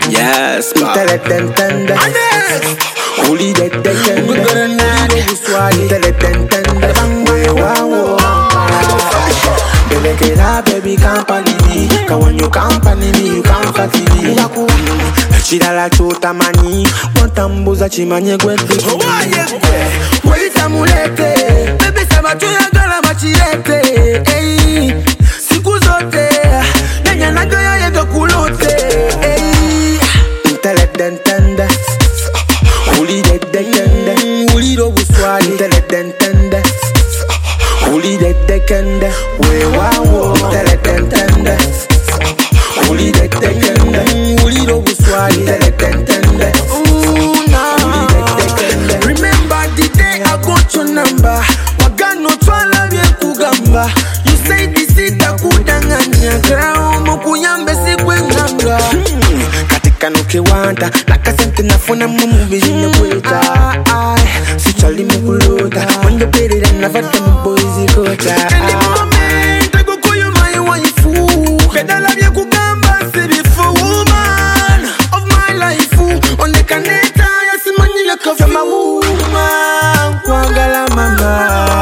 Yes, Tell it then tender. Holy dead tender. We're gonna not Tell it then tender. Wow. Beleke na baby company me. Cause when you company me, you comfort me. Chida la chota mani. Mwantambuza chimanye gwete. Waita mulete. Baby sema tuya gala machirete. Ey, siku zote. Nenya na goyo yedo kulote. Ey, tell it then tender. Holy dead tender. Holy do buswali. Tell it then tender. Holy dead tender. We wow. Tell it then tender. Holy dead tender. Holy do buswali. Tell it then tender. Holy dead tender. Remember the day I got your number. Wagano twala vye kugamba. You say this is the kudanganya. Grao mukuyambe sikwenganga. Katika nukiwanda. Nakasente nafuna mumubi jinekweta. Sichali mukulota. When you pay it and never done my boys ikota. Any moment I go call you my waifu. Bedala vye kugamba say before woman of my life. On the caneta yasimani yako for my woman. Kwangala mama.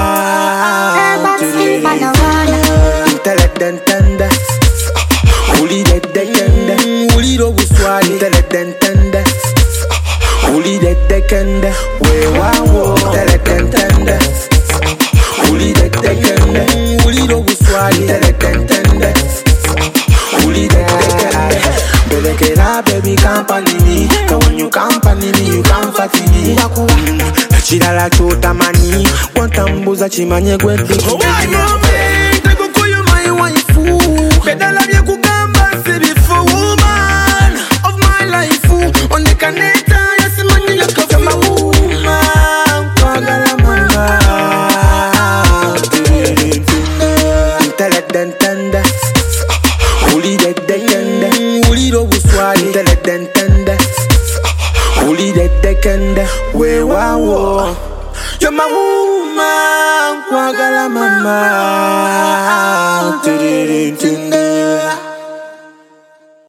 Tell it then tender. Holy dead tender. Holy do buswali. Tell it then tender. Holy dead tender. We wow. Tell it then tender. Holy dead tender. Holy do buswali. Tell it then tender. Holy dead tender. Beleke na baby company me. Cause when you company me, you comfort me. Chida la chota mani. Mwantambuza chimanye gwete. Bedala vye kugamba say before woman of my life. On the caneta yasimani yako for my woman. Kwagala mama. Tell it then tender. Holy dead tender. Holy do buswali. Tell it then tender. Holy dead tender. We wow. You're my woman. Kwagala mama.